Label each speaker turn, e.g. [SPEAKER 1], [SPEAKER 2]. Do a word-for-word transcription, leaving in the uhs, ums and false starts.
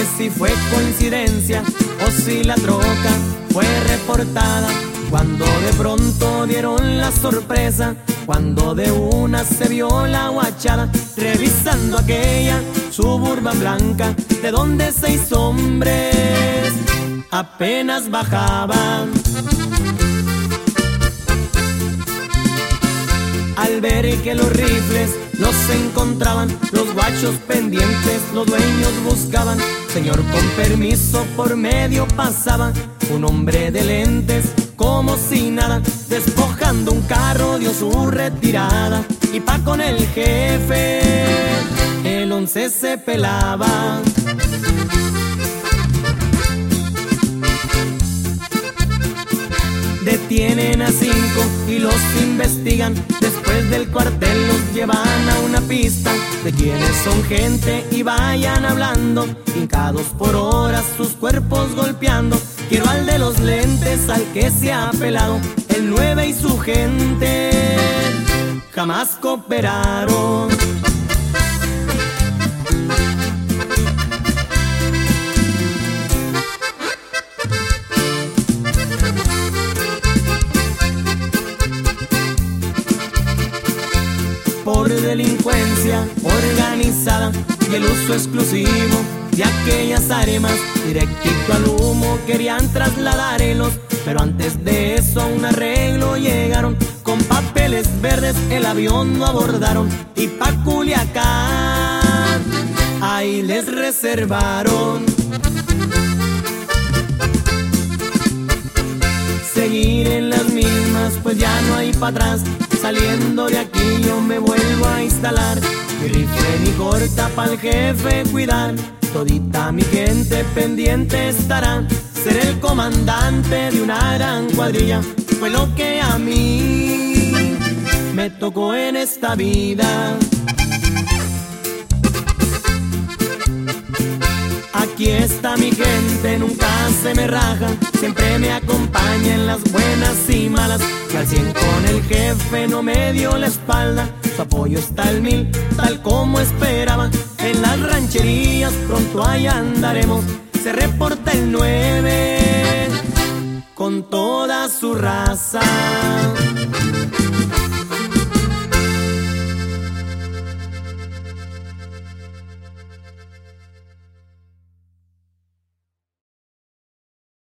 [SPEAKER 1] sé si fue coincidencia o si la troca fue reportada, cuando de pronto dieron la sorpresa, cuando de una se vio la guachada, revisando aquella Suburban blanca, de donde seis hombres apenas bajaban. Al ver que los rifles no se encontraban, los guachos pendientes los dueños buscaban. Señor, con permiso, por medio pasaba un hombre de lentes, como si nada, despojando un carro dio su retirada. Y pa' con el jefe el once se pelaba. Detienen a cinco y los investigan. Después del cuartel los llevan a una pista de quienes son gente y vayan hablando, hincados por horas, sus cuerpos golpeando. Quiero al de los lentes, al que se ha pelado. El nueve y su gente jamás cooperaron. Por delincuencia organizada y el uso exclusivo de aquellas armas, directito al humo querían trasladarlos. Pero antes de eso a un arreglo llegaron, con papeles verdes el avión no abordaron. Y pa' Culiacán ahí les reservaron. Seguir en las mismas, pues ya no hay pa' atrás. Saliendo de aquí yo me vuelvo a instalar. Mi rifle, mi corta pa'l jefe cuidar. Todita mi gente pendiente estará. Ser el comandante de una gran cuadrilla fue lo que a mí me tocó en esta vida. Aquí está mi gente, nunca se me raja, siempre me acompaña en las buenas y malas. Que al cien con el jefe no me dio la espalda, su apoyo está al mil, tal como esperaba. En las rancherías pronto allá andaremos, se reporta el nueve con toda su raza.